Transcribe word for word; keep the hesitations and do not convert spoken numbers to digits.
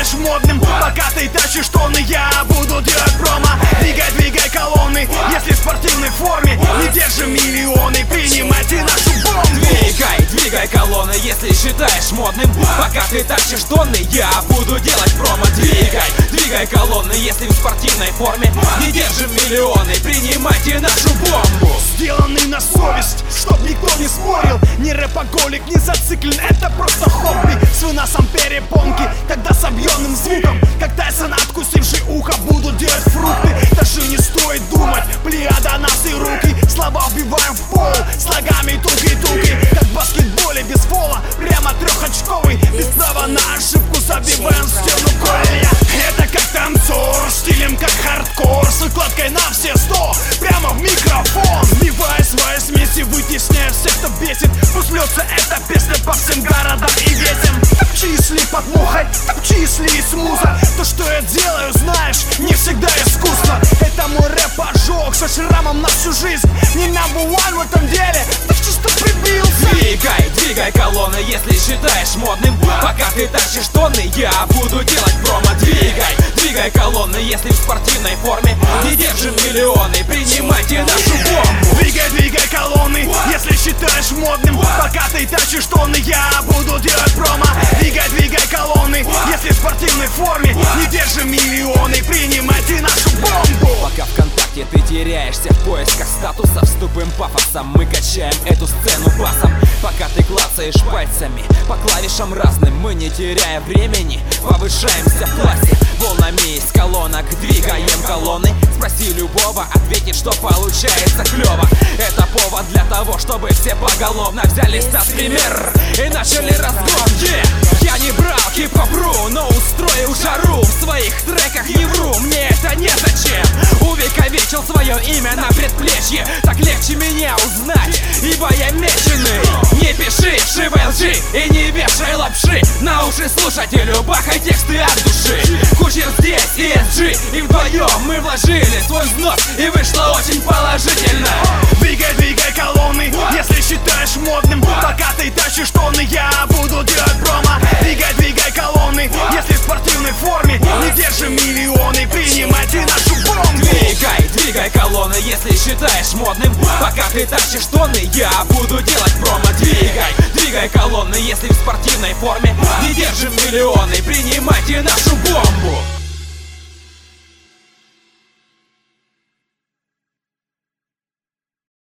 считаешь модным, пока ты тащишь тонны, я буду делать промо. Двигай, двигай колонны, если в спортивной форме. Не держи миллионы, принимайте нашу бомбу. Двигай, двигай колонны, если считаешь модным, пока ты тащишь тонны, я буду делать промо. Двигай, двигай колонны, если в спортивной форме. Не держим миллионы, принимайте нашу бомбу. Сделанный на совесть, чтоб никто не спорил. Не рэпоголик, не зациклен, это просто хобби. С выносом перепонки, тогда с объемным звуком. Как Тайсон, откусивший ухо, буду делать фрукты. Даже не стоит думать, плеяда нас и руки. Слова вбиваем в пол, слогами туки-туки. Как в баскетболе без фола, прямо трехочковый. Без права на ошибку забиваем в стену колья. Это как танцор, стилем как хардкор. С выкладкой на все сто, прямо в микрофон. Вбивая свои смеси, вытесняя всех, кто бесит. Пусть льется эта песня по всем городам и весям. Топчи, если под мухой, топчи, если есть муза. То, что я делаю, знаешь, не всегда искусно. Это мой рэп-ожог со шрамом на всю жизнь. Не number one в этом деле, так чисто прибился. Двигай, двигай колонны, если считаешь модным, пока ты тащишь тонны, я буду делать промо. Двигай, двигай колонны, если в спортивной форме. Не держим миллионы, принимайте нашу бомбу. Двигай, двигай колонны, если считаешь модным, пока ты тащишь тонны, я буду делать промо. Двигай, двигай колонны, если в спортивной форме. Не держим миллионы, принимайте нашу бомбу. Пока ВКонтакте ты теряешься в поисках статусов, с тупым пафосом мы качаем эту сцену басом. Пока ты клацаешь пальцами по клавишам разным, мы не теряя времени, повышаемся в классе. Волнами из колонок двигаем колонны. Спроси любого, ответит, что получается клево. Это повод для того, чтобы все поголовно взяли стас пример и начали разгон. Yeah! Я не брал хип-хоп-ру, но устрою жару. В своих треках не вру, мне это незачем. Увековечил свое имя на предплечье, так легче меня узнать, ибо я меченый. Не пиши вшивой лжи и не вешай лапши на уши слушателю, бахай тексты от души. Кучер здесь и эс джи, и вдвоем мы вложили свой взнос, и вышло очень положительно. Двигай, двигай колонны, если считаешь модным, пока ты тащишь тонны, я буду делать промо. Двигай, двигай колонны, если в спортивной форме. Не держим миллионы, принимайте нашу бомбу. Двигай, двигай колонны, если считаешь модным, пока ты тащишь тонны, я буду делать промо. Двигай, двигай колонны, если в спортивной форме. Не держим миллионы, принимайте нашу бомбу.